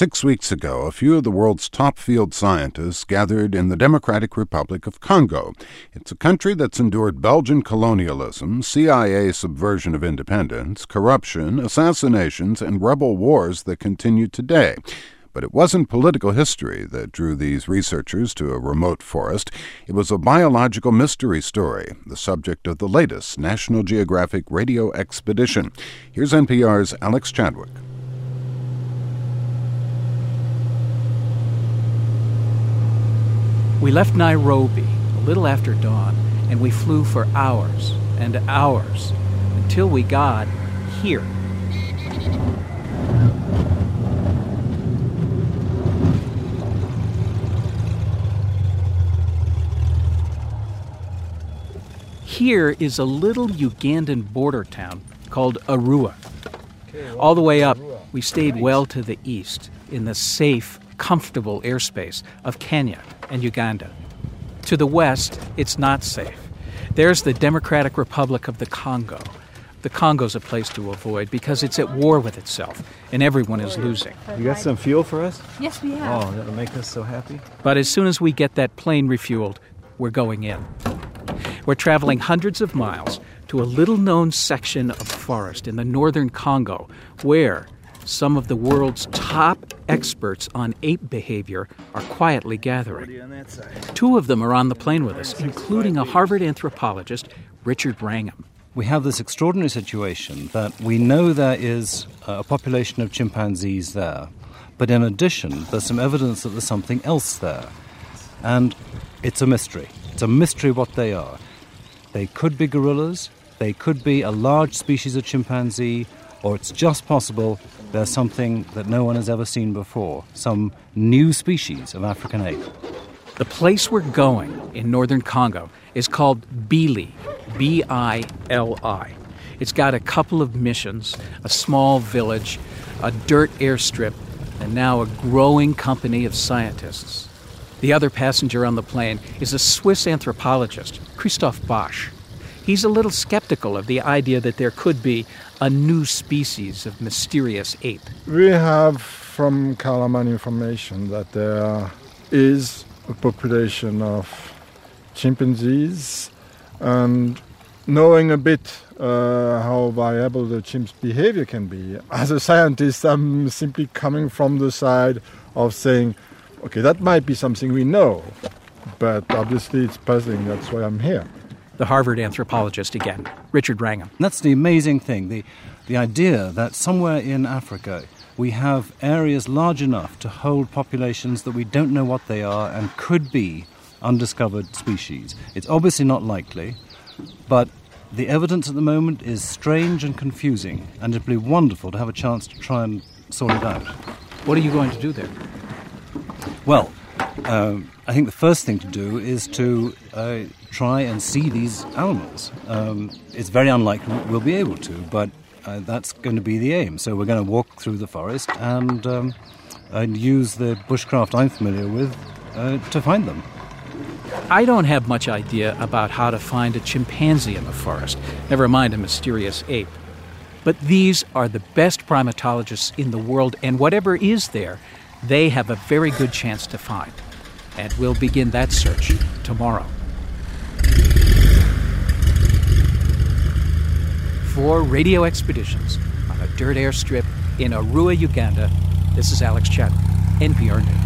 6 weeks ago, a few of the world's top field scientists gathered in the Democratic Republic of Congo. It's a country that's endured Belgian colonialism, CIA subversion of independence, corruption, assassinations, and rebel wars that continue today. But it wasn't political history that drew these researchers to a remote forest. It was a biological mystery story, the subject of the latest National Geographic radio expedition. Here's NPR's Alex Chadwick. We left Nairobi a little after dawn, and we flew for hours and hours until we got here. Here is a little Ugandan border town called Arua. All the way up, we stayed well to the east in the safe, comfortable airspace of Kenya and Uganda. To the west, it's not safe. There's the Democratic Republic of the Congo. The Congo's a place to avoid because it's at war with itself, and everyone is losing. You got some fuel for us? Yes, we have. Oh, that'll make us so happy. But as soon as we get that plane refueled, we're going in. We're traveling hundreds of miles to a little-known section of forest in the northern Congo where some of the world's top experts on ape behavior are quietly gathering. Two of them are on the plane with us, including a Harvard anthropologist, Richard Wrangham. We have this extraordinary situation that we know there is a population of chimpanzees there, but in addition, there's some evidence that there's something else there. And it's a mystery. It's a mystery what they are. They could be gorillas, they could be a large species of chimpanzee, or it's just possible there's something that no one has ever seen before, some new species of African ape. The place we're going in northern Congo is called Bili, B-I-L-I. It's got a couple of missions, a small village, a dirt airstrip, and now a growing company of scientists. The other passenger on the plane is a Swiss anthropologist, Christoph Bosch. He's a little skeptical of the idea that there could be a new species of mysterious ape. We have from Kalaman information that there is a population of chimpanzees, and knowing a bit how variable the chimp's behavior can be, as a scientist, I'm simply coming from the side of saying, okay, that might be something we know, but obviously it's puzzling. That's why I'm here. The Harvard anthropologist again, Richard Wrangham. That's the amazing thing, the idea that somewhere in Africa we have areas large enough to hold populations that we don't know what they are and could be undiscovered species. It's obviously not likely, but the evidence at the moment is strange and confusing, and it'd be wonderful to have a chance to try and sort it out. What are you going to do there? Well, I think the first thing to do is to try and see these animals. It's very unlikely we'll be able to, but that's going to be the aim. So we're going to walk through the forest and use the bushcraft I'm familiar with to find them. I don't have much idea about how to find a chimpanzee in the forest, never mind a mysterious ape. But these are the best primatologists in the world, and whatever is there, they have a very good chance to find. And we'll begin that search tomorrow. For Radio Expeditions on a dirt airstrip in Arua, Uganda, this is Alex Chadwick, NPR News.